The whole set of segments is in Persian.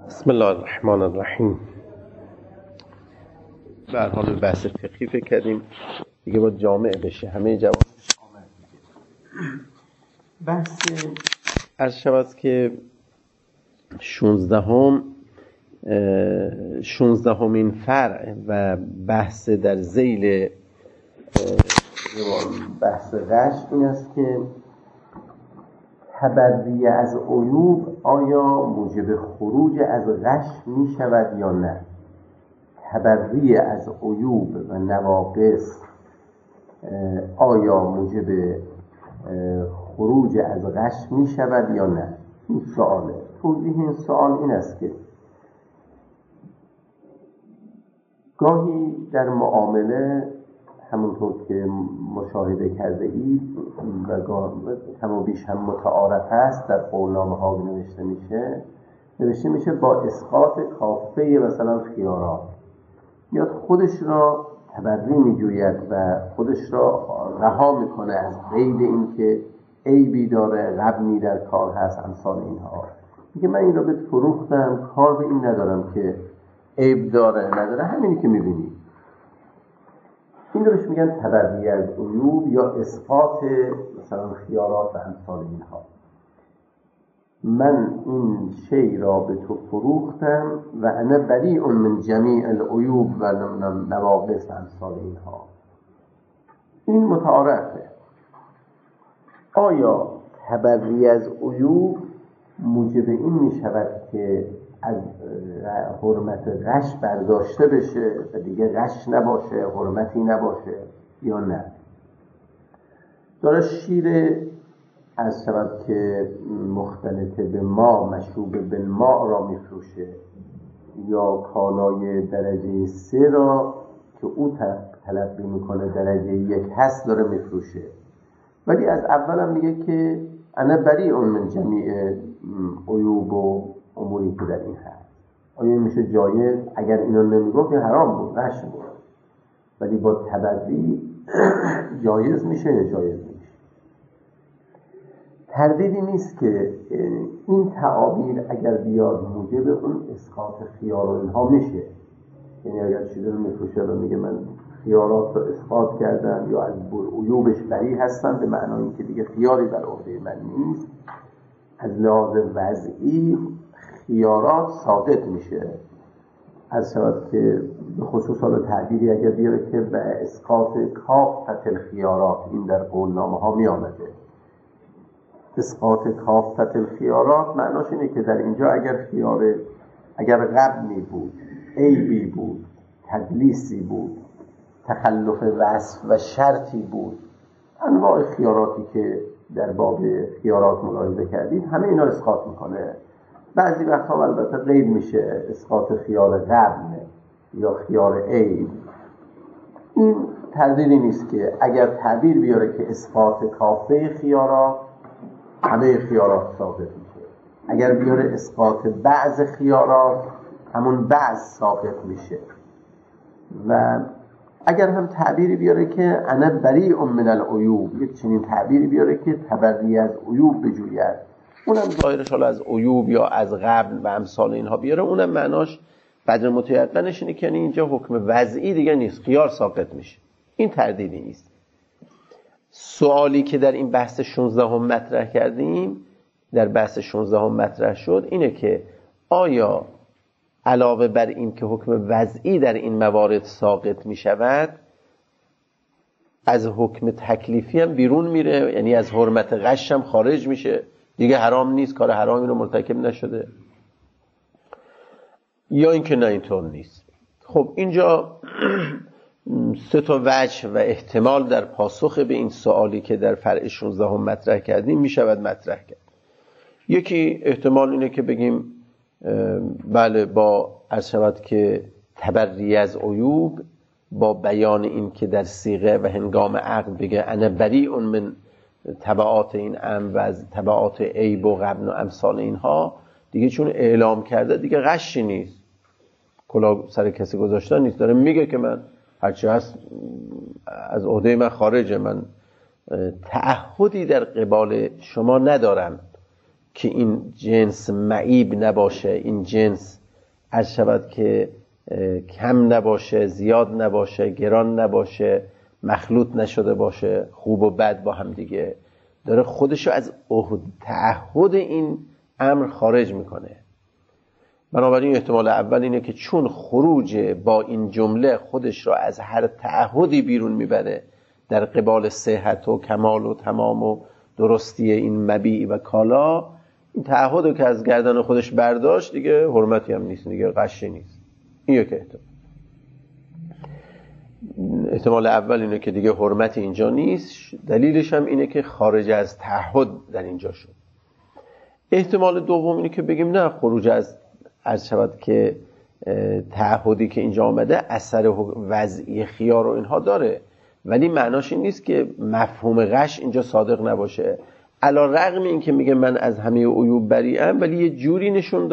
بسم الله الرحمن الرحیم. به هر حال بحث فقهی فکر کردیم دیگه باید جامع بشه، همه جواب آمد دیگه. بحث عرض شود که 16مین فرع و بحث در ذیل بحث غش این است که تبری از عیوب آیا موجب خروج از غش می شود یا نه؟ تبری از عیوب و نواقص آیا موجب خروج از غش می شود یا نه؟ این سواله. توضیح این سوال این است که گاهی در معامله همونطور که مشاهده کرده اید و کم و بیش هم متعارف است در قولنامه ها نوشته میشه با اسقاط کافه مثلا خیارات میاد خودش را تبری میجوید و خودش را رها میکنه از قید این که عیبی داره، غبنی در کار هست، امثال اینها. میگه من این را به فروختم، کار به این ندارم که عیب داره نداره، همینی که میبینی. این رو بهش میگن تبری از عیوب یا اسقاط مثلا خیارات و امثال اینها. من این شی را به تو فروختم و انا بریء من جمیع العیوب و نواقص امثال اینها. این متعارفه. آیا تبری از عیوب موجب این میشود که از حرمت غش برداشته بشه و دیگه غش نباشه، حرمتی نباشه یا نه؟ داره شیر از شود که مختلطه به ما مشروب بالماء را میفروشه یا کالای درجه 3 را که او تلقی میکنه درجه 1 هست داره میفروشه، ولی از اول هم میگه که انا بریء من جمیع عیوب و اموری که در این هست. آیا این میشه جایز؟ اگر اینو نمیگفت که حرام بود، غش بود، ولی با تبری جایز میشه یا جایز میشه؟ تردیدی نیست که این تعابیر اگر بیاد موجب اون اسقاط خیار و اینها میشه. یعنی اگر چیزی رو میفروشه و میگه من خیارات رو اسقاط کردم یا از عیوبش بری هستم، به معنای این که دیگه خیاری بر عهده من نیست، از لحاظ وضعی خیارات ساقط میشه. از شود که به خصوص حالا تعبیری اگر بیاره که به اسقاط کافت الخیارات، این در قولنامه ها می آمده. اسقاط کافت الخیارات معناش اینه که در اینجا اگر غبنی بود، عیبی بود، تدلیسی بود، تخلف وصف و شرطی بود، انواع خیاراتی که در باب خیارات ملاحظه کردید، همه اینا اسقاط میکنه. بعضی وقتا البته غیر میشه، اسقاط خیار غبن یا خیار عیب. این تردیدی نیست که اگر تعبیر بیاره که اسقاط کافه خیارات، همه خیارات ساقط میشه. اگر بیاره اسقاط بعض خیارات، همون بعض ساقط میشه. و اگر هم تعبیری بیاره که انا بریء من العیوب، یک چنین تعبیری بیاره که تبری از عیوب بجوید، اونم ظاهرش حالا از عیوب یا از غبن و امثال اینها بیاره، اونم معناش قدر متیقنش اینه که یعنی اینجا حکم وضعی دیگه نیست، خیار ساقط میشه. این تردیدی نیست. سوالی که در این بحث 16 مطرح کردیم، در بحث 16 مطرح شد، اینه که آیا علاوه بر این که حکم وضعی در این موارد ساقط می شود، از حکم تکلیفی هم بیرون میره، یعنی از حرمت غش هم خارج میشه، دیگه حرام نیست، کار حرامی رو مرتکب نشده، یا اینکه نه اینطور نیست؟ خب اینجا 3 وجه و احتمال در پاسخ به این سوالی که در فرع 16 مطرح کردیم می شود مطرح کرد. یکی احتمال اینه که بگیم بله، با عرض شود که تبری از عیوب، با بیان این که در صیغه و هنگام عقد بگه انا بریء من تبعات این امر و از تبعات عیب و غبن و امثال اینها، دیگه چون اعلام کرده دیگه غشی نیست، کلاه سر کسی گذاشتن نیست، داره میگه که من هرچی هست از عهده من خارجه، من تعهدی در قبال شما ندارم که این جنس معیب نباشه، این جنس عرض شود که کم نباشه، زیاد نباشه، گران نباشه، مخلوط نشده باشه، خوب و بد با هم دیگه، داره خودشو از تعهد این امر خارج میکنه. بنابراین احتمال اول اینه که چون خروج با این جمله خودش را از هر تعهدی بیرون میبره در قبال صحت و کمال و تمام و درستی این مبیع و کالا، این تعهدو که از گردن خودش برداشت دیگه حرمتی هم نیست، دیگه غشی نیست. این یک احتمال اول اینه که دیگه حرمت اینجا نیست، دلیلش هم اینه که خارج از تعهد در اینجا شد. احتمال دوم اینه که بگیم نه، خروج از عرض شود که تعهدی که اینجا آمده اثر وضعی خیار و اینها داره، ولی معناش این نیست که مفهوم غش اینجا صادق نباشه. علی رغم این که میگه من از همه عیوب بریئم، ولی یه جوری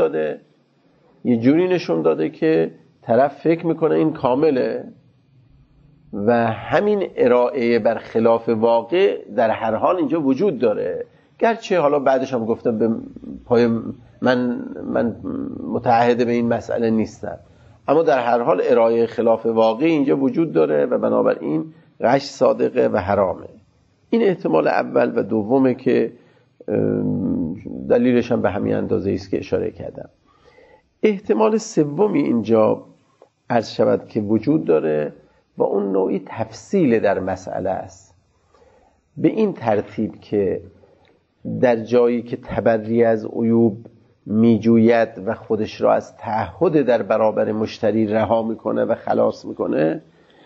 نشون داده که طرف فکر میکنه این کامله و همین ارائه بر خلاف واقع در هر حال اینجا وجود داره. گرچه حالا بعدش هم گفتم به پای من متعهد به این مسئله نیستم، اما در هر حال ارائه خلاف واقع اینجا وجود داره و بنابراین غش صادقه و حرامه. این احتمال اول و دومه که دلیلش هم به همین اندازه است که اشاره کردم. احتمال سومی اینجا عرض شود که وجود داره و اون نوعی تفصیل در مسئله است، به این ترتیب که در جایی که تبری از عیوب میجوید و خودش را از تعهد در برابر مشتری رها میکنه و خلاص میکنه،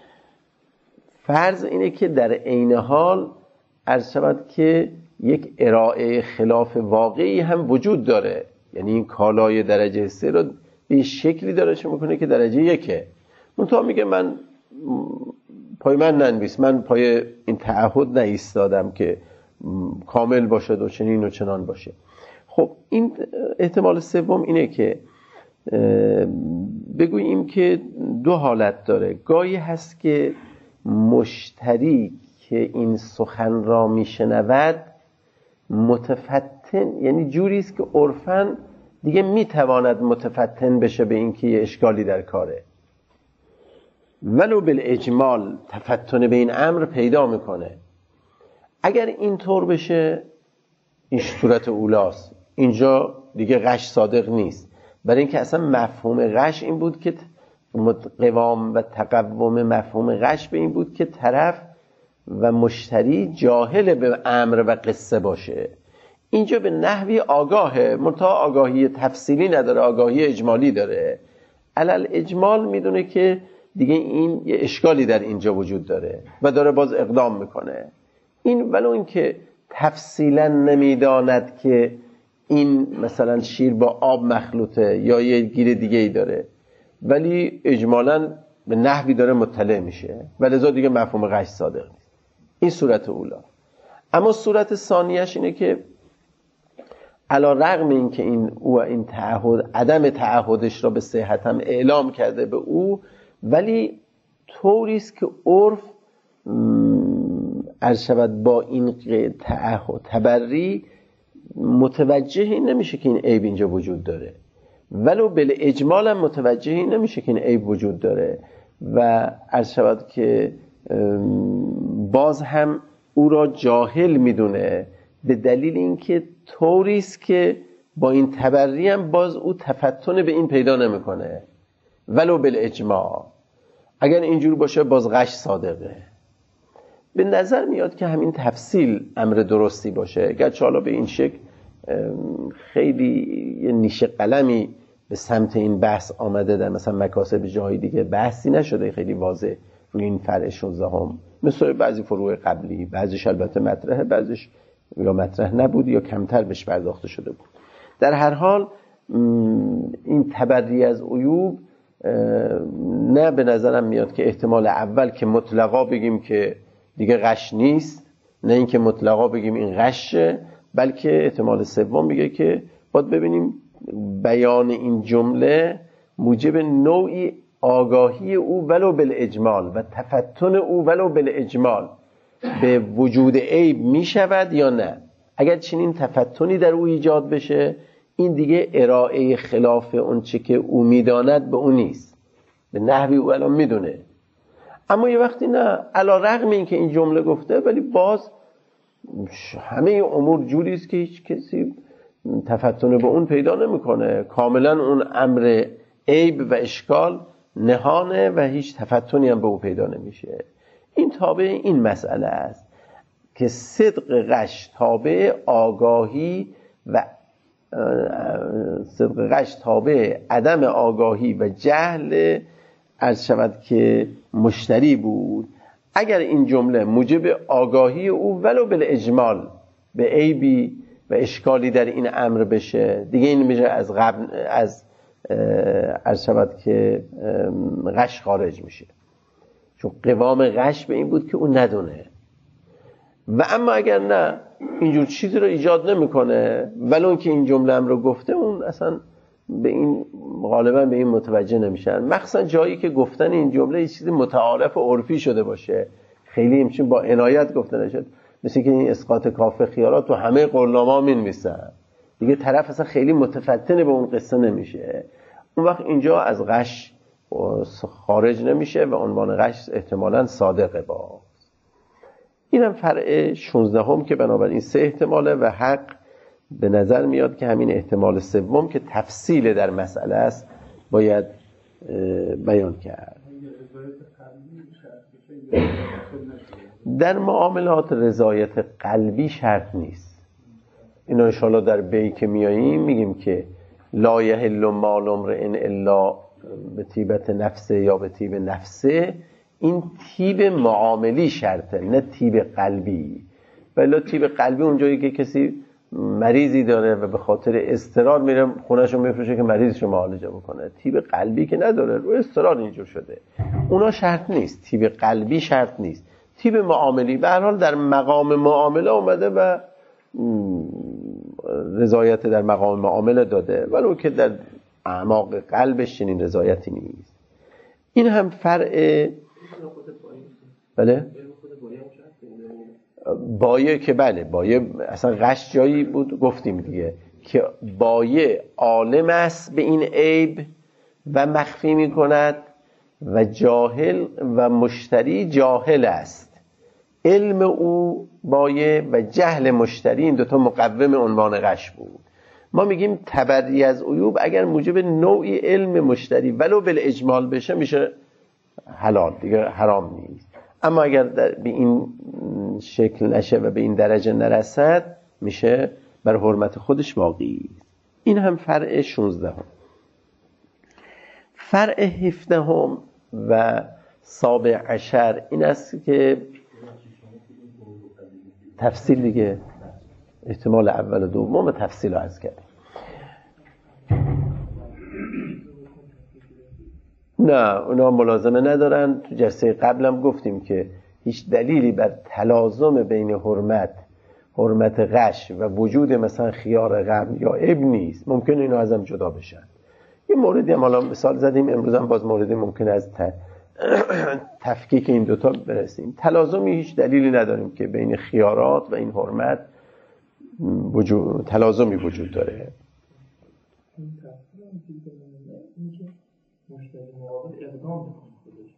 فرض اینه که در عین حال عرض شود که یک ارائه خلاف واقعی هم وجود داره. یعنی این کالای درجه 3 رو به شکلی داره چه میکنه که درجه 1، منتها میگه من پای من ننویس، من پای این تعهد نایستادم که کامل باشه و چنین و چنان باشه. خب این احتمال سوم اینه که بگوییم که دو حالت داره. گاهی هست که مشتری که این سخن را میشنود متفتن، یعنی جوری است که عرفاً دیگه میتواند متفتن بشه به این که یه اشکالی در کاره، ولو بالاجمال تفتن به این امر پیدا میکنه. اگر این طور بشه این صورت اولاست، اینجا دیگه غش صادق نیست، برای اینکه اصلا مفهوم غش این بود که قوام و تقوم مفهوم غش به این بود که طرف و مشتری جاهل به امر و قصه باشه. اینجا به نحوی آگاهه، منتها آگاهی تفصیلی نداره، آگاهی اجمالی داره. علل اجمال میدونه که دیگه این یه اشکالی در اینجا وجود داره و داره باز اقدام میکنه. این ولو این که تفصیلا نمیداند که این مثلا شیر با آب مخلوطه یا یه گیر دیگه ای داره، ولی اجمالا به نحوی داره مطلع میشه و لذا دیگه مفهوم غش صادق نیست. این صورت اولا. اما صورت ثانیش اینه که علی رغم این که این تعهد، عدم تعهدش را به صحت هم اعلام کرده به او، ولی طوریست که عرف عرض شود با این تعهد تبری متوجه این نمیشه که این عیب اینجا وجود داره، ولو بالاجمال هم متوجه این نمیشه که این عیب وجود داره و عرض شود که باز هم او را جاهل میدونه، به دلیل اینکه طوریست که با این تبری هم باز او تفتن به این پیدا نمیکنه، ولو بالاجمال. اگر اینجور باشه باز غش صادقه. به نظر میاد که همین تفصیل امر درستی باشه، گرچه حالا به این شکل خیلی یه نیشه قلمی به سمت این بحث آمده، در مثلا مکاسب جاهای دیگه بحثی نشده خیلی واضح روی این فرع 16، مثل بعضی فروع قبلی، بعضیش البته مطرحه، بعضیش یا مطرح نبود یا کمتر بهش پرداخته شده بود. در هر حال این تبری از عیوب نه به نظرم میاد که احتمال اول که مطلقا بگیم که دیگه غش نیست، نه اینکه مطلقا بگیم این غشه، بلکه احتمال سوم میگه که باید ببینیم بیان این جمله موجب نوعی آگاهی او ولو بالاجمال و تفتن او ولو بالاجمال به وجود عیب میشود یا نه. اگر چنین تفتنی در او ایجاد بشه، این دیگه ارائه خلاف اون چه که او میداند به او نیست، به نحوی او الان میدونه. اما یه وقتی نه، علی رغم این که این جمله گفته، ولی باز همه امور جوری است که هیچ کسی تفتن به اون پیدا نمیکنه، کاملا اون امر عیب و اشکال نهانه و هیچ تفتنی هم به او پیدا نمیشه. این تابع این مسئله است که صدق غش تابع آگاهی و صدق غش تابع عدم آگاهی و جهل عرض شود که مشتری بود. اگر این جمله موجب آگاهی او ولو بالاجمال به عیبی و اشکالی در این امر بشه، دیگه این میشه از قبل از عرض شود که غش خارج میشه، چون قوام غش به این بود که اون ندونه. و اما اگر نه، اینجور چیزی رو ایجاد نمیکنه، ولو که این جمله هم رو گفته، اون اصلا به این غالبا به این متوجه نمیشن، مخصوصا جایی که گفتن این جمله یه چیزی متعارف و عرفی شده باشه، خیلی همچین با عنایت گفته نشد، مثل که این اسقاط کافه خیارات تو همه قولنامه‌ها می‌نویسن، دیگه طرف اصلا خیلی متفتن به اون قصه نمیشه. اون وقت اینجا از غش خارج نمیشه و عنوان غش احتمالاً صادقه. با اینم فرع 16 هم که بنابراین 3 احتماله و حق به نظر میاد که همین احتمال سوم که تفصیل در مسئله است باید بیان کرد. در معاملات رضایت قلبی شرط نیست. اینا انشاءالله در بی که میاییم میگیم که لا یحل مال امرئ الا به طیبت نفسه یا به طیب نفسه. این طیب معاملی شرطه، نه طیب قلبی. ولی طیب قلبی اونجایی که کسی مریضی داره و به خاطر اضطرار میره خونه‌شو میفروشه که مریضشو معالجه بکنه. طیب قلبی که نداره، رو اضطرار اینجور شده، اونا شرط نیست. طیب قلبی شرط نیست. طیب معاملی به هر حال در مقام معامله اومده و رضایت در مقام معامله داده، ولو که در اعماق قلبش چنین رضایتی نیست. این هم فرع بله بایه که بله بایه اصلا غش جایی بود گفتیم دیگه که بایه عالم است به این عیب و مخفی می کند و جاهل و مشتری جاهل است. علم او بایه و جهل مشتری، این دوتا مقوم عنوان غش بود. ما میگیم تبری از عیوب اگر موجب نوعی علم مشتری ولو بالاجمال بشه میشه حلال، دیگه حرام نیست. اما اگر به این شکل نشه و به این درجه نرسد میشه بر حرمت خودش واقعی. این هم فرع 16 هم. فرع 17 هم و سابع عشر این است که تفصیل دیگه احتمال اول و دوم تفصیل رو عرض کرد. نه اونا ملازمه ندارن. تو جلسه قبلم گفتیم که هیچ دلیلی بر تلازم بین حرمت غش و وجود مثلا خیار غم یا عیب نیست. ممکنه اینا ازم جدا بشن. یه موردی هم حالا مثال زدیم، امروز هم باز موردی ممکنه از تفکیک این دوتا برسیم. تلازمی هیچ دلیلی نداریم که بین خیارات و این حرمت تلازمی وجود داره. مشتری مقابل اقدام بکنه خودش،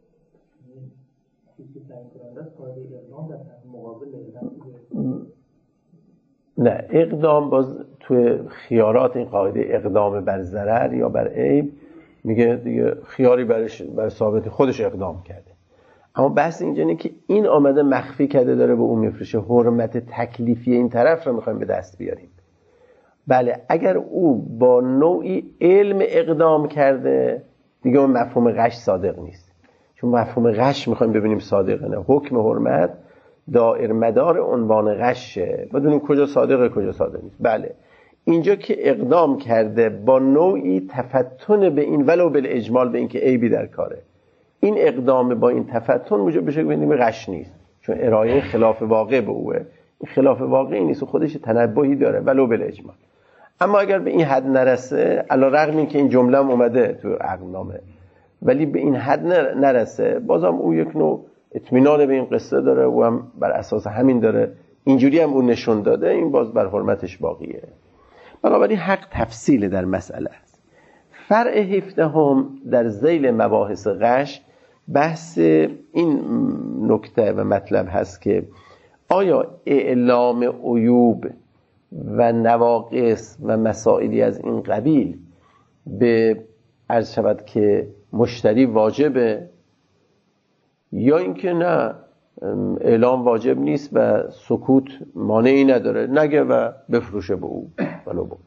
چیزی که تعیین کننده است قاعده اقدام در مقابل اقدام. نه اقدام باز توی خیارات این قاعده اقدام بر ضرر یا بر عیب میگه دیگه خیاری بر ثابت خودش اقدام کرده. اما بحث اینجا اینه که این آمده مخفی کرده داره به اون میفروشه، حرمت تکلیفی این طرف رو میخوایم به دست بیاریم. بله اگر او با نوعی علم اقدام کرده دیگه اون مفهوم غش صادق نیست، چون مفهوم غش میخوایم ببینیم صادقه. نه حکم حرمت دائر مدار عنوان غشه، بدونیم کجا صادقه کجا صادق نیست. بله اینجا که اقدام کرده با نوعی تفتن به این ولو بالاجمال به این که عیبی در کاره، این اقدام با این تفتن موجب بشه ببینیم غش نیست، چون ارائه خلاف واقع به اوه. این خلاف واقعی نیست و خودش تنبهی داره ولو بالاجمال. اما اگر به این حد نرسه، علی رغم این که این جمله هم اومده تو عقدنامه، ولی به این حد نرسه، بازم او یک نوع اطمینان به این قصه داره و هم بر اساس همین داره اینجوری هم اون نشون داده، این باز بر حرمتش باقیه. بنابراین حق تفصیل در مسئله است. فرع 17 در ذیل مباحث غش بحث این نکته و مطلب هست که آیا اعلام عیوب و نواقص و مسائلی از این قبیل به عرض شود که مشتری واجبه، یا اینکه نه اعلام واجب نیست و سکوت مانعی نداره، نگه و بفروشه به او ولو با.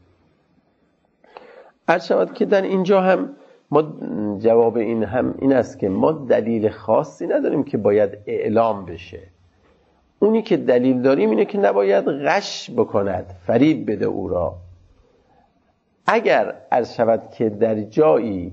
عرض شود که در اینجا هم ما جواب این است که ما دلیل خاصی نداریم که باید اعلام بشه. اونی که دلیل داریم اینه که نباید غش بکند، فریب بده او را. اگر عرض شود که در جایی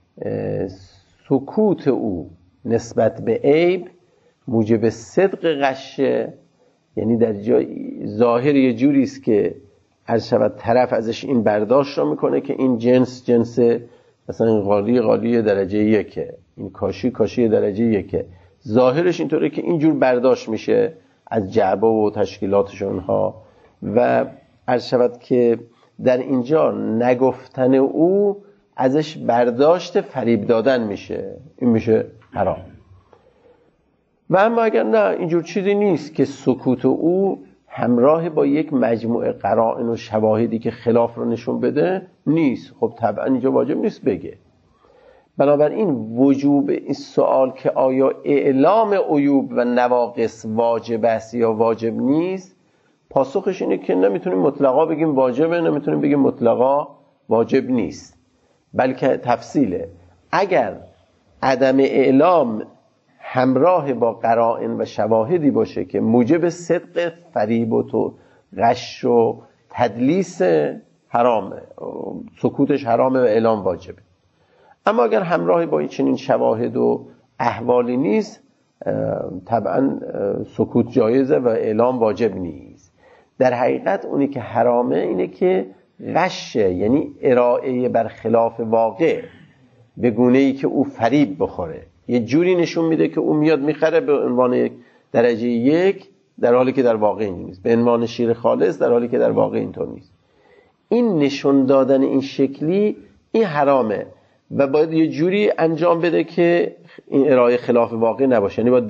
سکوت او نسبت به عیب موجب صدق غشه، یعنی در جای ظاهر یه جوری است که عرض شود طرف ازش این برداشت را میکنه که این جنس مثلا این قالی درجه 1، این کاشی درجه 1، ظاهرش اینطوره که اینجور برداشت میشه از جعبه و تشکیلاتشون ها، و عرض شود که در اینجا نگفتن او ازش برداشت فریب دادن میشه، این میشه حرام. و اما اگر نه اینجور چیزی نیست که سکوت او همراه با یک مجموعه قرائن و شواهدی که خلاف رو نشون بده نیست، خب طبعا اینجا واجب نیست بگه. بنابراین وجوب این سوال که آیا اعلام عیوب و نواقص واجب است یا واجب نیست، پاسخش اینه که نمیتونیم مطلقا بگیم واجبه، نمیتونیم بگیم مطلقا واجب نیست، بلکه تفصیله. اگر عدم اعلام همراه با قرائن و شواهدی باشه که موجب صدق فریب و تو غش و تدلیس حرامه، سکوتش حرامه و اعلام واجبه. اما اگر همراه با چنین شواهد و احوالی نیست، طبعا سکوت جایزه و اعلام واجب نیست. در حقیقت اونی که حرامه اینه که غشه، یعنی ارائه بر خلاف واقع به گونه‌ای که او فریب بخوره، یه جوری نشون میده که او میاد میخره به عنوان یک درجه 1 در حالی که در واقع این نیست، به عنوان شیر خالص در حالی که در واقع اینطور نیست. این نشون دادن این شکلی این حرامه و باید یه جوری انجام بده که این ارائه خلاف واقع نباشه، یعنی باید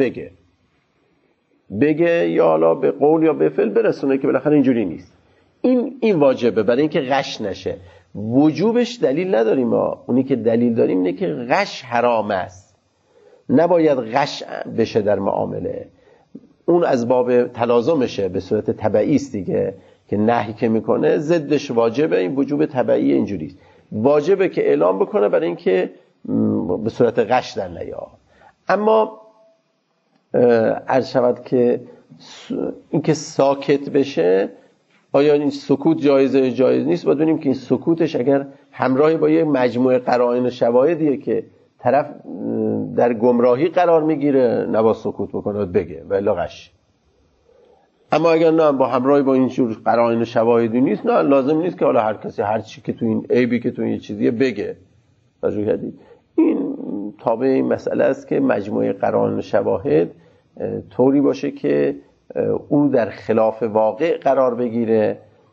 بگه یا حالا به قول یا به فعل برسونه که بالاخره اینجوری نیست. این واجبه برای اینکه غش نشه. وجوبش دلیل نداریم ما، اونی که دلیل داریم اینه که غش حرام است، نباید غش بشه در معامله. اون از باب تلازمشه، به صورت تبعی است دیگه، که نهی که میکنه ضدش واجبه. این وجوب تبعی اینجوریست، واجبه که اعلام بکنه برای اینکه به صورت غش در نیا. اما عرض شود که اینکه ساکت بشه، آیا این سکوت جایزه جایز نیست؟ باید ببینیم که این سکوتش اگر همراهی با یه مجموعه قرائن و شواهدیه که طرف در گمراهی قرار میگیره، نباید سکوت بکنه، باید بگه و الا غش. اما اگر نه با همراهی با این جور قرائن و شواهدی نیست، نه لازم نیست که حالا هر کسی هر چی که تو این عیبی که تو این چیزیه بگه. توجه کردید؟ این تابع این مسئله است که مجموعه قرائن و شواهد طوری باشه که او در خلاف واقع قرار بگیره،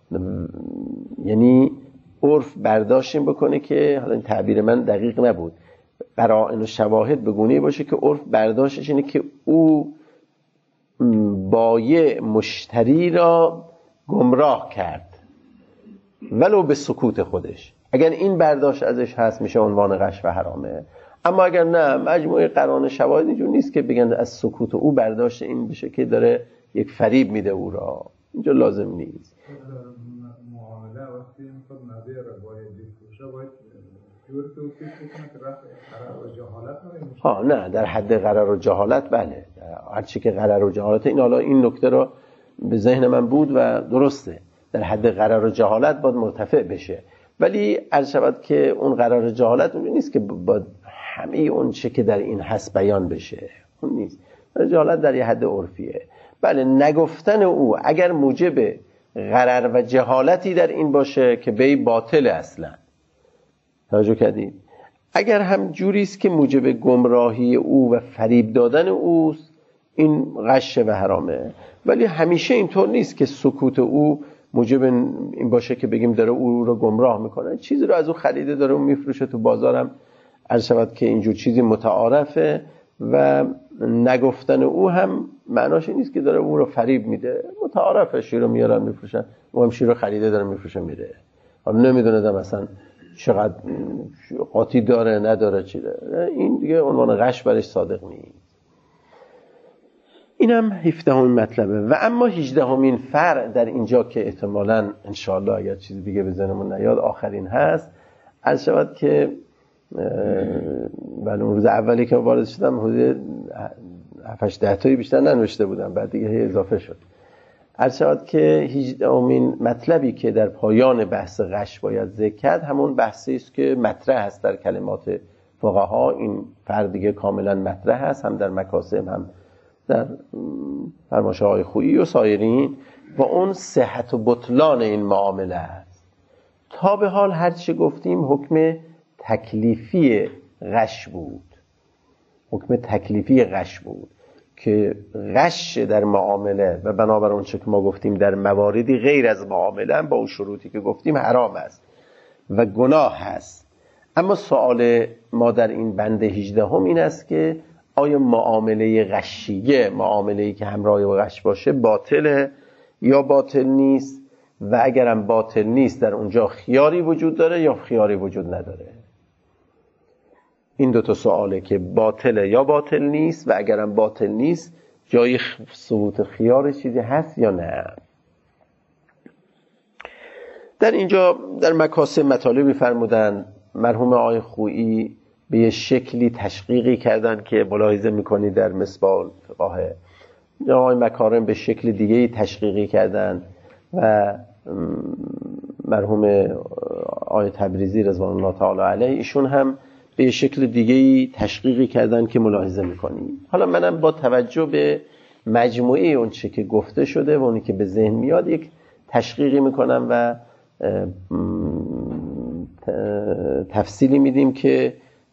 یعنی عرف برداشت بکنه که، حالا این تعبیر من دقیق نبود، قرائن و شواهد به گونه‌ای باشه که عرف برداشتش اینه که او بایع مشتری را گمراه کرد ولو به سکوت خودش. اگر این برداشت ازش هست میشه عنوان غش و حرامه. اما اگر نه، مجموعه قرائن شواهد اینجور نیست که بگن از سکوت او برداشت این بشه که داره یک فریب میده او را، اینجا لازم نیست. معامله وقتی میخواد نظیر باید بفروشه باید جور توصیف بکنه که رفع قرار و جهالت نه در حد قرار و جهالت بله، هرچی که قرار و جهالت، این حالا این نکته رو به ذهن من بود و درسته، در حد قرار و جهالت باید مرتفع بشه، ولی عرض شود که اون قرار و جهالت اون نیست که باید همه اون چه که در این هست بیان بشه، اون نیست. جهالت در یه حد عرفیه. بله، نگفتن او اگر موجب غرر و جهالتی در این باشه که بی باطل اصلا، توجه کردید؟ اگر هم جوری است که موجب گمراهی او و فریب دادن اوست، این غشه و حرامه. ولی همیشه اینطور نیست که سکوت او موجب این باشه که بگیم داره او رو گمراه میکنه. چیزی رو از او خریده داره اون میفروشه تو بازارم، عرض شود که اینجور چیزی متعارفه و نگفتن او هم معناش نیست که داره او رو فریب میده. متعارفه، شیر رو میارن میفروشن، او هم شیر رو خریده داره میفروشه میره. حالا نمیدونه مثلا چقدر قاطی داره نداره چی داره، این دیگه عنوان غش برش صادق نیست. اینم 17مین مطلبه. و اما 18مین فرع در اینجا که احتمالاً انشاءالله اگر چیزی دیگه به ذهنمون نیاد آخرین هست، عرض شود که اون روز اولی که وارد شدم حدود 7-8 تایی بیشتر ننوشته بودم، بعد دیگه اضافه شد. عرض شود که 18مین مطلبی که در پایان بحث غش باید ذکر کرد همون بحثی است که مطرح است در کلمات فقها. این فرع دیگه کاملا مطرح است، هم در مکاسب هم در فرمایش‌های خویی و سایرین، و اون صحت و بطلان این معامله است. تا به حال هرچی گفتیم حکم تکلیفی غش بود، حکم تکلیفی غش بود که غش در معامله و بنابر اون چه که ما گفتیم در مواردی غیر از معامله با اون شروطی که گفتیم حرام است و گناه است. اما سوال ما در این بند 18 این است که آیا معامله غشیه، معامله‌ای که همراه با غش باشه، باطله یا باطل نیست؟ و اگرم باطل نیست در اونجا خیاری وجود داره یا خیاری وجود نداره؟ این دو تا سواله که باطله یا باطل نیست، و اگرم باطل نیست جای ثبوت خیار چیزی هست یا نه. در اینجا در مکاسب مطالبی فرمودن، مرحوم آقای خویی به یه شکلی تشقیقی کردن که ملاحظه میکنی در مصباح فقه. آقای مکارم به شکل دیگه‌ای تشقیقی کردن و مرحوم آقای تبریزی رضوان الله تعالی علیه ایشون هم به یه شکل دیگه‌ای تشقیقی کردن که ملاحظه میکنی. حالا منم با توجه به مجموعه اون چه که گفته شده و اونی که به ذهن میاد یک تشقیقی میکنم و تفصیلی میدیم که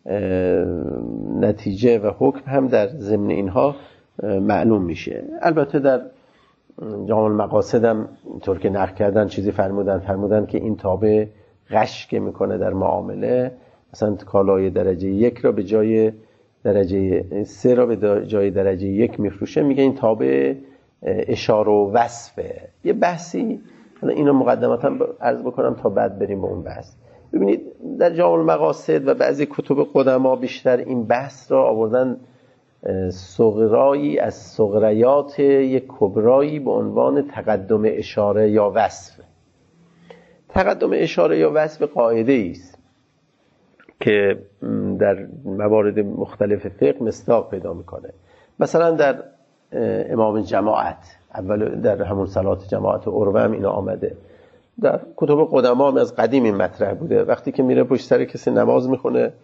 نتیجه و حکم هم در ضمن اینها معلوم میشه. البته در جامع المقاصد هم اینطور که نقل کردن چیزی فرمودن که این تابع غش که میکنه در معامله، مثلا کالای درجه 1 را به جای درجه 3 را به جای درجه 1 میفروشه، میگه این تابع اشاره و وصفه. یه بحثی، حالا اینو مقدماً عرض بکنم تا بعد بریم به اون بحث. ببینید در جامع المقاصد و بعضی کتب قدما بیشتر این بحث را آوردن صغرایی از صغریات یک کبرایی به عنوان تقدم اشاره یا وصف. تقدم اشاره یا وصف قاعده است که در موارد مختلف فقه مصداق پیدا میکنه. مثلا در امام جماعت، اول در همون صلات جماعت عروه هم اینا آمده. در کتب قدما هم از قدیم این مطرح بوده. وقتی که میره پشت سر کسی نماز میخونه،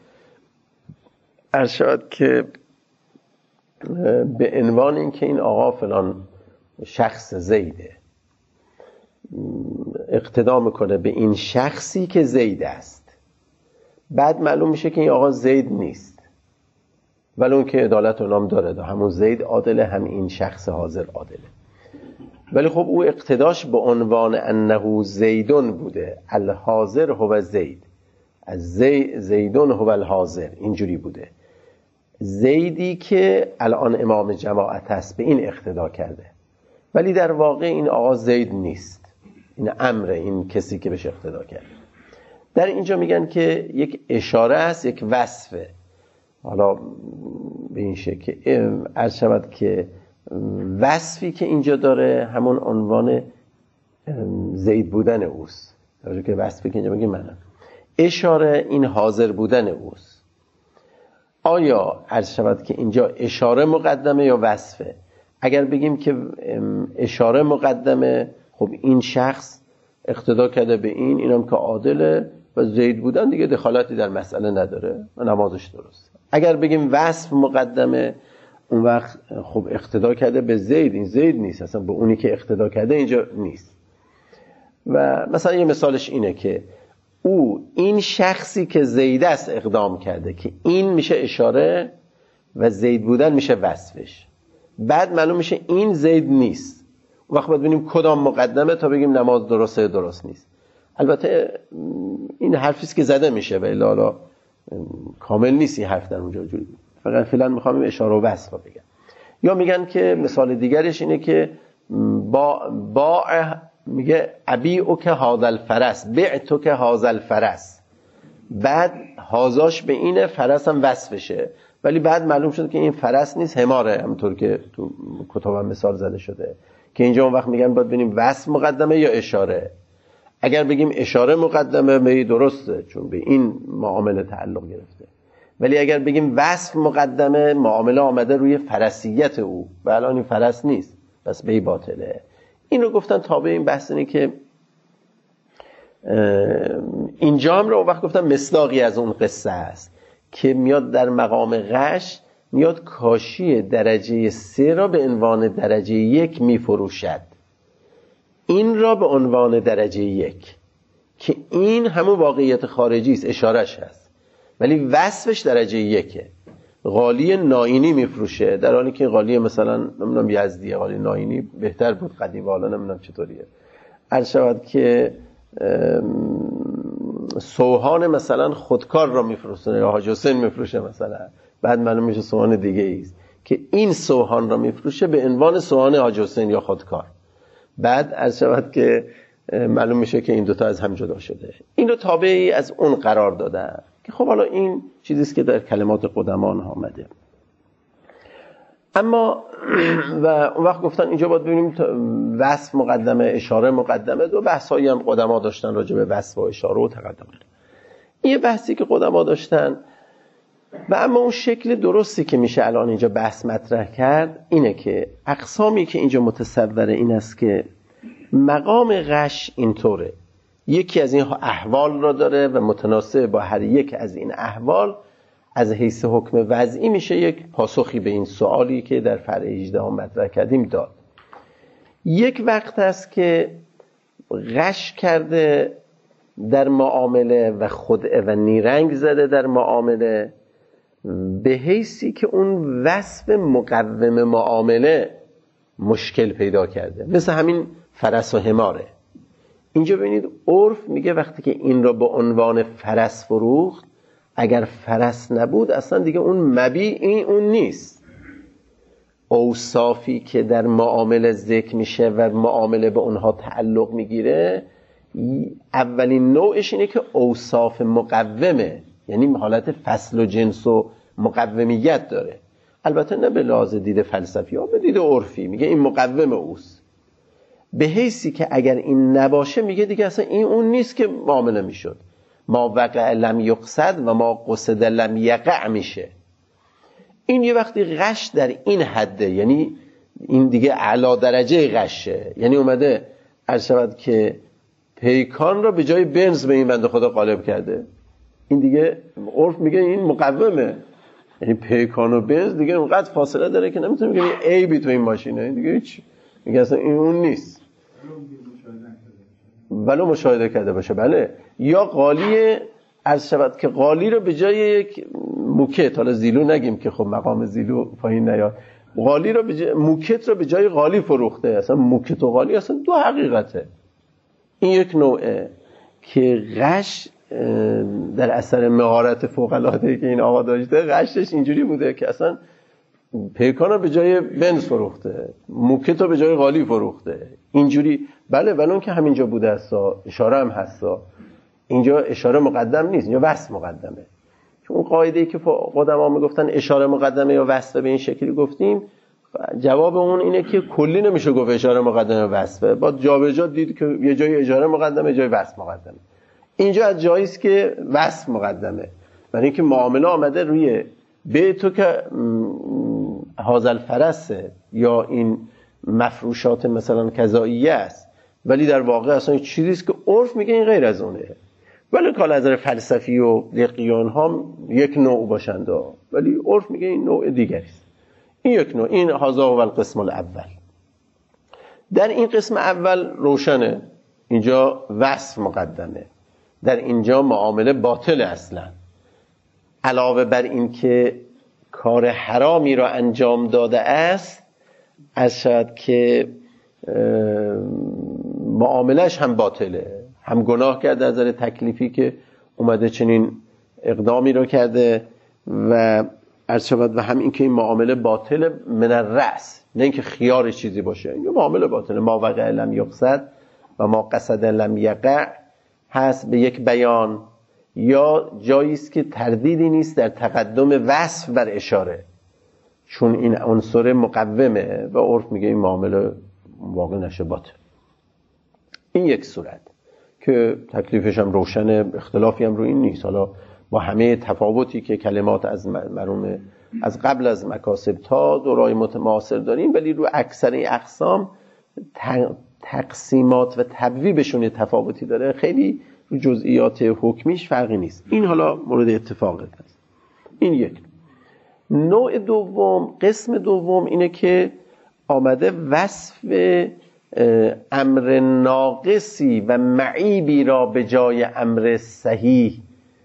ارشاد که به عنوان این که این آقا فلان شخص زیده، اقتدا میکنه به این شخصی که زید است. بعد معلوم میشه که این آقا زید نیست، ولی اون که عدالت و نام داره، همون زید عادله، هم این شخص حاضر عادله. ولی خب او اقتداش به عنوان انه زیدون بوده، الحاضر هو زید، از زیدون هو الحاضر، اینجوری بوده. زیدی که الان امام جماعت است به این اقتدا کرده، ولی در واقع این آقا زید نیست، این امر، این کسی که بهش اقتدا کرده. در اینجا میگن که یک اشاره است، یک وصفه. حالا به این شکل عرض شود که وصفی که اینجا داره همون عنوان زید بودن اوست. در که وصفی که اینجا میگه منم، اشاره این حاضر بودن اوست. آیا عرض شود که اینجا اشاره مقدمه یا وصفه؟ اگر بگیم که اشاره مقدمه، خب این شخص اقتدا کرده به اینم که عادله و زید بودن دیگه دخالتی در مسئله نداره و نمازش درست. اگر بگیم وصف مقدمه، اون وقت خب اقتدا کرده به زید، این زید نیست، اصلا به اونی که اقتدا کرده اینجا نیست. و مثلا یه مثالش اینه که او این شخصی که زید است اقدام کرده، که این میشه اشاره و زید بودن میشه وصفش. بعد معلوم میشه این زید نیست. وقت باید ببینیم کدام مقدمه تا بگیم نماز درسته درست نیست. البته این حرفیست که زده میشه ولی حالا کامل نیست این حرف در اونجا جوری. فقط فعلا میخوام اشاره و بس رو بگم. یا میگن که مثال دیگرش اینه که با میگه ابیعو که هذا الفرس، بعتو که هذا الفرس، بعد هازاش به اینه، فرس هم وصفشه، ولی بعد معلوم شد که این فرس نیست، حماره، همونطور که تو کتابم مثال زده شده که اینجا اون وقت میگن باید ببینیم وصف مقدمه یا اشاره. اگر بگیم اشاره مقدمه می درسته چون به این معامله تعلق گرفته، ولی اگر بگیم وصف مقدمه معامله آمده روی فرسیت او و الان این فرس نیست پس به باطله. این رو گفتن تابع این بحث اینه که اینجا هم رو اون وقت گفتن مصداقی از اون قصه است که میاد در مقام غش، میاد کاشی درجه 3 را به عنوان درجه 1 میفروشد، این را به عنوان درجه 1 که این همون واقعیت خارجی است، اشارش هست، ولی وصفش درجه 1. قالی ناینی میفروشه در حالی که قالی مثلا نمیدونم یزدیه، قالی ناینی بهتر بود قدیم، حالا نمیدونم چطوریه. عرض شود که سوهان مثلا خودکار را میفروشه یا حاج حسین میفروشه مثلا، بعد معلوم میشه سوهان دیگه است که این سوهان را میفروشه به عنوان سوهان حاج حسین یا خودکار، بعد عرض شود که معلوم میشه که این دوتا از هم جدا شده. این رو تابعی از اون قرار دادن که خب حالا این چیزیست که در کلمات قدمان ها آمده. اما و اون وقت گفتن اینجا باید ببینیم وصف مقدمه اشاره مقدمه، دو بحثایی هم قدما داشتن راجع به وصف و اشاره و تقدم. این بحثی که قدما داشتن و اما اون شکل درستی که میشه الان اینجا بحث مطرح کرد اینه که اقسامی که اینجا متصوره این است که مقام غش اینطوره، یکی از این احوال را داره و متناسب با هر یک از این احوال از حیث حکم وضعی میشه یک پاسخی به این سوالی که در فرع 18 مطرح کردیم داد. یک وقت است که غش کرده در معامله و خدعه و نیرنگ زده در معامله به حیثی که اون وصف مقوم معامله مشکل پیدا کرده، مثل همین فرس و حماره. اینجا ببینید عرف میگه وقتی که این را به عنوان فرس فروخت، اگر فرس نبود اصلا دیگه اون مبیع این اون نیست. اوصافی که در معامله ذکر میشه و معامله به اونها تعلق میگیره، اولین نوعش اینه که اوصاف مقومه، یعنی حالت فصل و جنس و مقومیت داره. البته نه به لحاظ دید فلسفی ها، به دید عرفی میگه این مقوم اوست، به حیثی که اگر این نباشه میگه دیگه اصلا این اون نیست که معامله میشد. ما وقع لم یقصد و ما قصد لم یقع میشه. این یه وقتی غش در این حده، یعنی این دیگه اعلی درجه غشه، یعنی اومده عرض شود که پیکان را به جای بنز به این بنده خدا قالب کرده. این دیگه عرف میگه این مقومه، یعنی پیکان و بنز دیگه اونقدر فاصله داره که نمیتونه بگه این عیبی تو این ماشینه، این دیگه هیچ، میگه اصلا این اون نیست ولو مشاهده کرده باشه. بله، یا قالی عرض شود که قالی رو به جای یک موکت، حالا زیلو نگیم که خب مقام زیلو پایین نیاد، قالی رو موکت رو به جای قالی فروخته. اصلا موکت و قالی اصلا دو حقیقته. این یک نوعه که غش در اثر مهارت فوق‌العاده‌ای که این آقا داشته، غشش اینجوری بوده که اصلا پیکان رو به جای بنز فروخته، موکت رو به جای قالی فروخته، اینجوری. بله، ولی اون که همینجا بوده است، اشاره هم هست، اینجا اشاره مقدم نیست، اینجا وصف مقدمه. چون اون قاعده‌ای که قدما میگفتن اشاره مقدمه یا وصف به این شکلی گفتیم، جواب اون اینه که کلی نمیشه گفت اشاره مقدمه وصفه، با جابجا دید که یه جای اشاره مقدمه، جای وصف مقدمه. اینجا از جایی است که وصف مقدمه، برای اینکه معامله آمده روی به تو که هازل فرسه یا این مفروشات مثلا کذاییه است، ولی در واقع اصلا چیزی است که عرف میگه این غیر از اونه. ولی کال از نظر فلسفی و دقیقان ها یک نوع باشند، ولی عرف میگه این نوع دیگری است. این یک نوع، این هازا و القسم الاول. در این قسم اول روشنه، اینجا وصف مقدمه، در اینجا معامله باطل اصلا. علاوه بر این که کار حرامی را انجام داده است، از شاید که معاملش هم باطله، هم گناه کرده از نظر تکلیفی که اومده چنین اقدامی رو کرده و ارشد و هم این که این معامله باطل من الرأس، نه اینکه خیار چیزی باشه، این معامله باطله. ما وقع لم یقصد و ما قصد لم یقع هست به یک بیان، یا جایی است که تردیدی نیست در تقدم وصف بر اشاره، چون این عنصر مقومه و عرف میگه این معامله واقع نشه باطل. این یک صورت که تکلیفش هم روشنه، اختلافی هم رو این نیست. حالا با همه تفاوتی که کلمات از مرحوم از قبل از مکاسب تا دورای معاصر داریم، ولی رو اکثر این اقسام تقسیمات و تبویبشون تفاوتی داره، خیلی رو جزئیات حکمیش فرقی نیست. این حالا مورد اتفاقه هست. این یک. نوع دوم، قسم دوم اینه که آمده وصف امر ناقصی و معیبی را به جای امر صحیح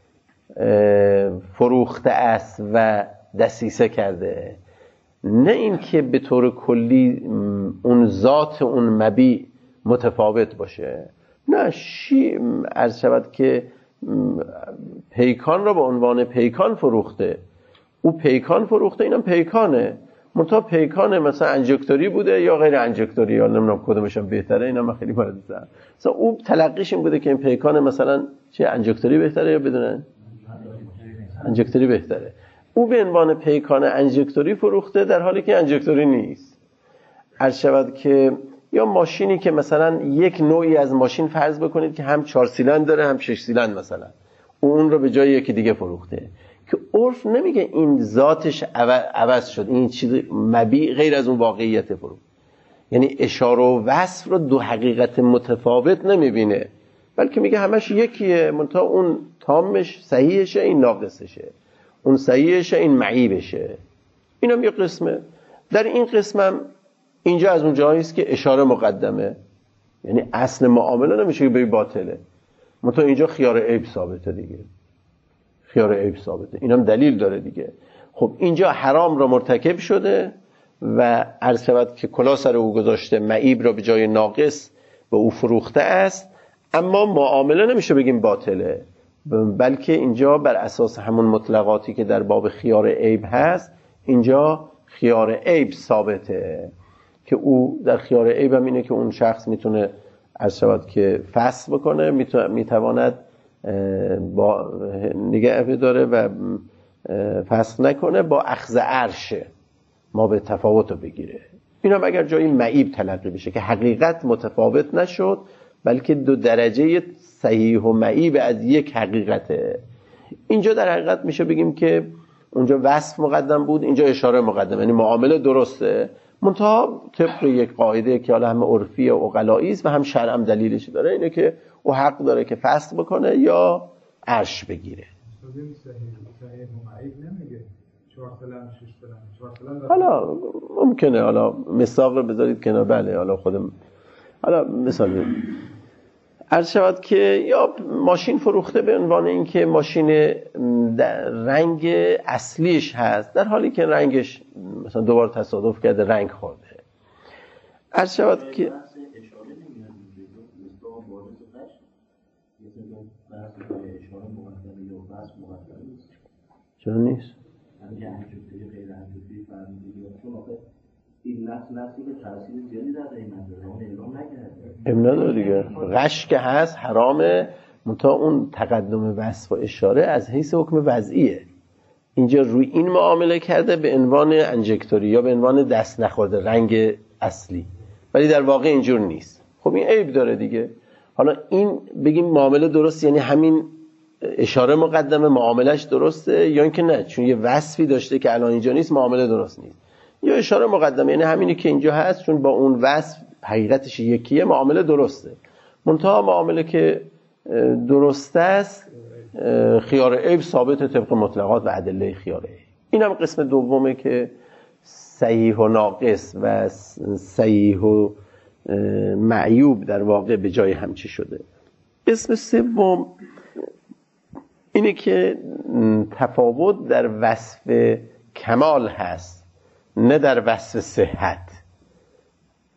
فروخته است و دسیسه کرده، نه این که به طور کلی اون ذات اون مبیع متفاوت باشه، نه عرض شود که پیکان را به عنوان پیکان فروخته، او پیکان فروخته، اینم پیکانه، منتها پیکانه مثلا انجکتوری بوده یا غیر انجکتوری، یا نمیدونم کدومش هم بهتره، اینم من خیلی وارد نیستم. مثلا او تلقیش این بوده که این پیکانه مثلا چه انجکتوری بهتره یا بدون انجکتوری بهتره، او به عنوان پیکان انجکتوری فروخته در حالی که انجکتوری نیست. عرض شود که یا ماشینی که مثلا یک نوعی از ماشین فرض بکنید که هم 4 سیلندر داره هم 6 سیلندر مثلا، اون رو به جای یکی دیگه فروخته، که عرف نمیگه این ذاتش عوض شد، این چیز مبیع غیر از اون واقعیت فروخت، یعنی اشاره و وصف رو دو حقیقت متفاوت نمیبینه، بلکه میگه همش یکیه، منتها اون تامش صحیحشه این ناقصشه، اون صحیحشه این معیبشه. اینم یه قسمه. در این قسمم اینجا از اون جایی است که اشاره مقدمه، یعنی اصل معامله نمیشه که به باطله، منتها اینجا خیار عیب ثابته دیگه، خیار عیب ثابته، اینم دلیل داره دیگه. خب اینجا حرام را مرتکب شده و عرض شود که کلا سر او گذاشته، معیب را به جای ناقص به او فروخته است، اما معامله نمیشه بگیم باطله، بلکه اینجا بر اساس همون مطلقاتی که در باب خیار عیب هست، اینجا خیار عیب ثابته، که او در خیار عیب هم اینه که اون شخص میتونه عرض شود که فسخ بکنه، میتواند با نگه داره و فسخ نکنه، با اخذ عرشه ما به تفاوت رو بگیره. این هم اگر جایی معیب تلقی بشه که حقیقت متفاوت نشد، بلکه دو درجه صحیح و معیب از یک حقیقته. اینجا در حقیقت میشه بگیم که اونجا وصف مقدم بود، اینجا اشاره مقدم، یعنی معامله درسته، منتها طبق یک قاعده که حالا هم عرفی و عقلایی است و هم شرع هم دلیلش داره، اینه که او حق داره که فسخ بکنه یا عرش بگیره. صحیح و معیب نمیگه 4 سلام 6 سلام، حالا ممکنه حالا مثال رو بذارید کنار، بله حالا خودم حالا مثال عرض شود که یا ماشین فروخته به عنوان این که ماشین رنگ اصلیش هست، در حالی که رنگش مثلا دوبار تصادف کرده رنگ خورده. عرض شود که چرا نیست؟ این لفظی که تاثیر زیادی داره این اعلام نکرده. نداره دیگه. غش که هست حرامه، منتها اون تقدم وصف و اشاره از حیث حکم وضعیه. اینجا روی این معامله کرده به عنوان انجکتوری یا به عنوان دست نخورده رنگ اصلی، ولی در واقع اینجور نیست. خب این عیب داره دیگه. حالا این بگیم معامله درست، یعنی همین اشاره مقدمه معاملش درسته، یا اینکه نه چون یه وصفی داشته که الان اینجا نیست معامله درست نیست، یا اشاره مقدمه یعنی همینی که اینجا هست چون با اون وصف حقیقتش یکیه معامله درسته، منتها معامله که درست است خیار عیب ثابت طبق مطلقات و ادله خیار عیب. این هم قسم دومه که صحیح و ناقص و صحیح و معیوب در واقع به جای همچی شده. قسم سوم اینه که تفاوت در وصف کمال هست، نه در وصف صحت.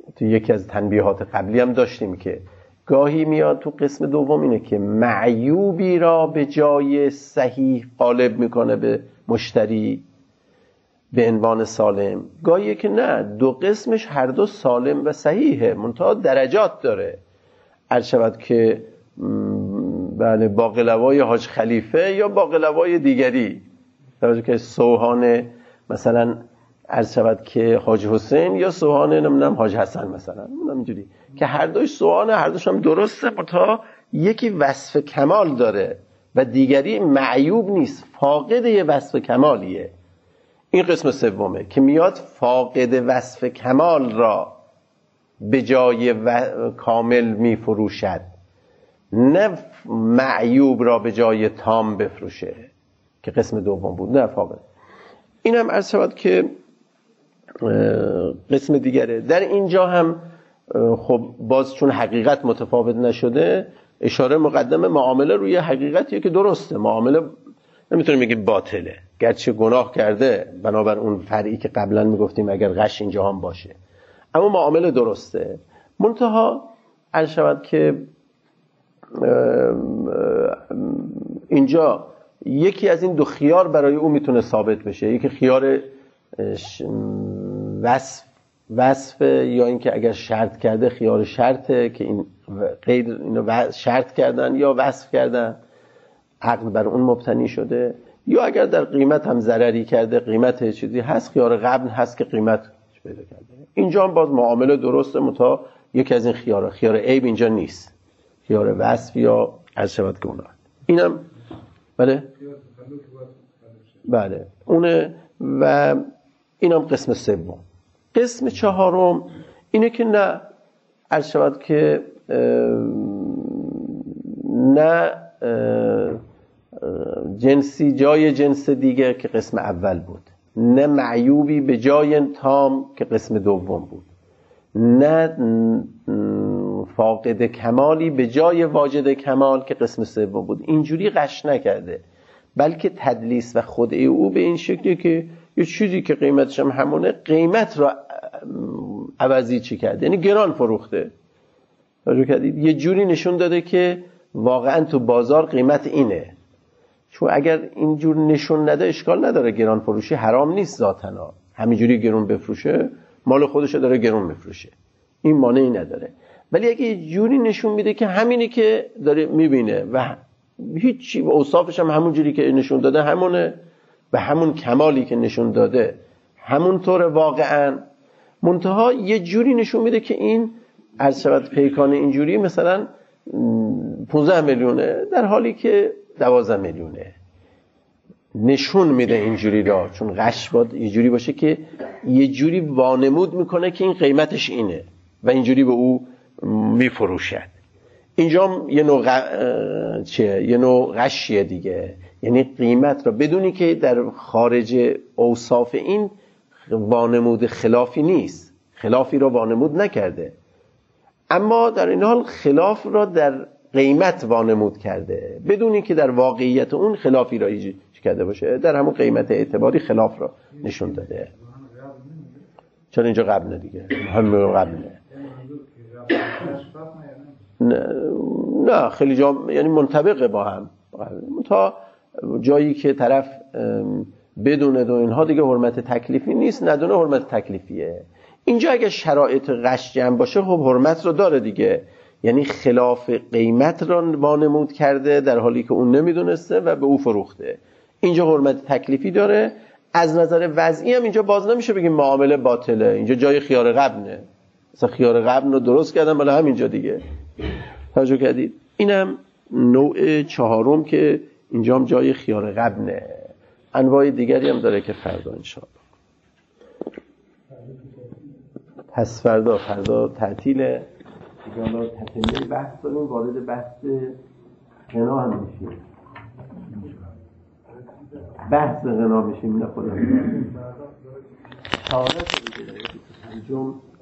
تو یکی از تنبیهات قبلی هم داشتیم که گاهی میاد تو قسم دوم اینه که معیوبی را به جای صحیح غالب میکنه به مشتری به عنوان سالم، گاهی که نه، دو قسمش هر دو سالم و صحیحه، منتها درجات داره. عرض شود که بله باقلوای حاج خلیفه یا باقلوای دیگری، توجه که سوهان مثلا عرض شود که حاج حسین یا سوهان نمیدونم حاج حسن مثلا، اینجوری که هر دوش سوهانه، هر دوش هم درسته، منتها یکی وصف کمال داره و دیگری معیوب نیست، فاقد یه وصف کمالیه. این قسم سومه که میاد فاقد وصف کمال را به جای کامل میفروشد، نه معیوب را به جای تام بفروشه که قسم دوم بود، نه فاقد. این هم عرض شود که قسم دیگره. در اینجا هم خب باز چون حقیقت متفاوت نشده، اشاره مقدمه معامله روی حقیقتیه که درسته، معامله نمیتونیم بگیم باطله، گرچه گناه کرده بنابر اون فرعی که قبلا میگفتیم اگر غش اینجا هم باشه، اما معامله درسته. منتها عرض شود که اینجا یکی از این دو خیار برای او میتونه ثابت بشه، یکی خیار وصف یا اینکه اگر شرط کرده خیار شرطه که این غیر اینو شرط کردن یا وصف کردن، عقل بر اون مبتنی شده، یا اگر در قیمت هم ضرری کرده، قیمت چیزی هست، خیار قبل هست که قیمت پیدا کرده. اینجا هم باز معامله درسته، متا یکی از این خیار عیب اینجا نیست، خیار وصف یا عرض شود که اونها. اینم بله اونه. و اینم قسم سوم. قسم چهارم اینه که نه عرض شود که نه جنسی جای جنس دیگه که قسم اول بود، نه معیوبی به جای تام که قسم دوم بود، نه فاقد کمالی به جای واجد کمال که قسم سوم بود. اینجوری غش نکرده، بلکه تدلیس و خدعه او به این شکلی که یه چیزی که قیمتش هم همونه، قیمت را عوضی چی کرده، یعنی گران فروخته. توجه کردید؟ یه جوری نشون داده که واقعا تو بازار قیمت اینه. چون اگر اینجور نشون نده اشکال نداره، گران فروشی حرام نیست ذاتاً، همینجوری گرون بفروشه مال خودشو داره گرون میفروشه، این مانعی نداره. ولی اگه یه جوری نشون میده که همینی که داره میبینه و هیچ اوصافش هم همون جوری که نشون داده همونه و همون کمالی که نشون داده همونطور واقعا، منتها یه جوری نشون میده که این عرض شود پیکان اینجوری مثلا 15 میلیونه در حالی که 12 میلیونه، نشون میده اینجوری را، چون غش باید یه جوری باشه که یه جوری وانمود میکنه که این قیمتش اینه و اینجوری به او میفروشد. اینجا یه نوع یه نوع غشیه دیگه، یعنی قیمت را بدونی که در خارج اوصاف این وانمود خلافی نیست، خلافی را وانمود نکرده، اما در این حال خلاف را در قیمت وانمود کرده بدونی که در واقعیت اون خلافی را ایجاد کرده باشه، در همون قیمت اعتباری خلاف را نشون داده. چون اینجا قبله دیگه، همه قبله. نه خیلی جا یعنی منطبقه با هم، تا جایی که طرف بدونه و اینها دیگه حرمت تکلیفی نیست، ندونه حرمت تکلیفیه. اینجا اگه شرایط غش جمع باشه خب حرمت رو داره دیگه، یعنی خلاف قیمت را وانمود کرده در حالی که اون نمیدونسته و به او فروخته. اینجا حرمت تکلیفی داره. از نظر وضعی هم اینجا باز نمیشه بگیم معامله باطله، اینجا جای خیار قبله، مثلا خیار قبل رو درست کردن بالا همینجا دیگه. توجه کردید؟ اینم نوع چهارم که اینجا هم جای خیار قبله. انواع دیگری هم داره که فردا انشاءالله. پس فردا تعطیله دیگه. حالا تکمیل بحث داریم، وارد بحث غنا هم میشیم. بحث غنا میشیم. نه خدا. تعارف دیگه.